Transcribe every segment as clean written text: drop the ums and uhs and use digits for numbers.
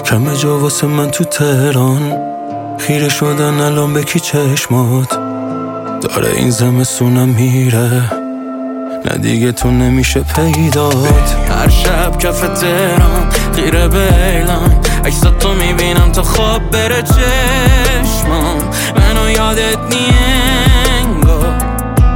کم جا واسه من تو تهران، خیره شدن الان به کی چشمات؟ داره این زمستونم میره، نه دیگه تو نمیشه پیدات. هر شب کف تهران خیره به اعلام، عکسات تو میبینم تا خواب بره چشمام، منو یادت نیست.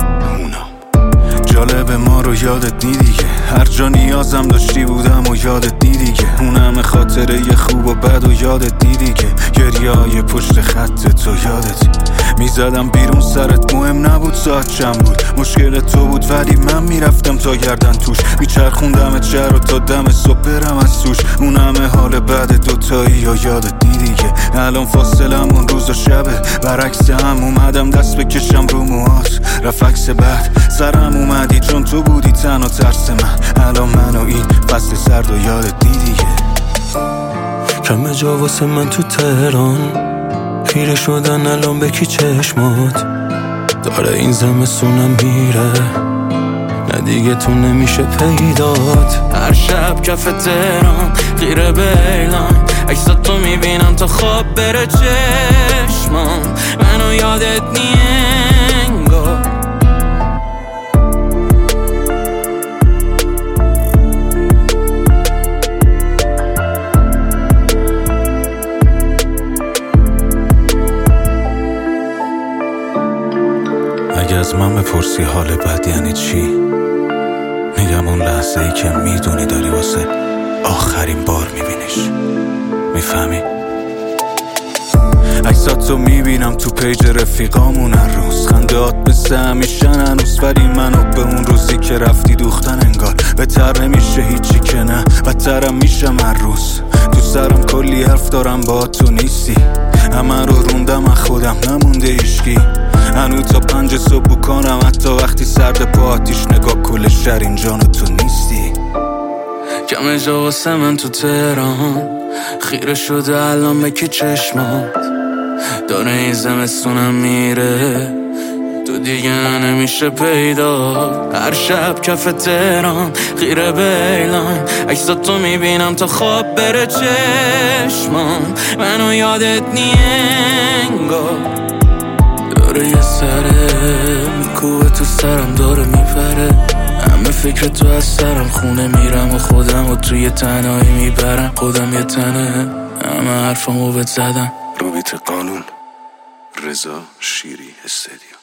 جالب ما رو یادت نی دیگه، هر جا نیازم داشتی بودم و یادت نی دیگه، اون همه خاطره ی خوب و بد و یادت نی دیگه، گریه‌های پشت خط تو یادت میزدم بیرون سرت مهم نبود ساعت چند بود، مشکل تو بود ولی من میرفتم تا گردن توش، میچرخوندمت شهر و تا دم صبح برم از توش، اون همه حال بعد دوتایی و یادت نی دیگه. الان فاصلمون روز و شبه، برعکس هم اومدم دست بکشم رو موهات، رفت عکس بعد سرم اومدی چون تو بودی تنها ترس من، الان من و این فصل سرد و یادت نی دیگه. کم جا واسه من تو تهران، خیره شدن الان به کی چشمات؟ داره این زمستونم میره، نه دیگه تو نمیشه پیدات. هر شب کف تهران خیره به اعلام، عکسات تو میبینم تا خواب بره چشمام، منو یادت نیست. اگه از من بپرسی حال بد یعنی چی، میگم اون لحظه ای که میدونی داری واسه آخرین بار میبینیش. میفهمی؟ عکساتو میبینم تو پیج رفیقامون هر روز، خندهات مثل همیشن هنوز، ولی منو به اون روزی که رفتی دوختن انگار. بهتر نمیشه هیچی که نه، بدترم میشم هر روز. تو سرم کلی حرف دارم با تو نیستی، همه رو روندم از خودم نمونده هیچکی. هنوز تا 5 صبح کنم حتی وقتی سرد پا آتیش، نگاه کل شهر اینجا تو نیستی. کم جا واسه من تو تهران، خیره شده الان به کی چشمات؟ داره این زمستونم میره، تو دیگه نمیشه پیدا. هر شب کف تهران خیره به اعلام، عکسات تو میبینم تا خواب بره چشمام، منو یادت نیست. داره یه سره میکوه تو سرم، داره میپره، همه فکر تو از سرم خونه میرم و خودم و توی تنهایی میبرم. خودم یه تنه همه حرفامو بهت زدم. روبیت قانون، رضا شیری استدیو.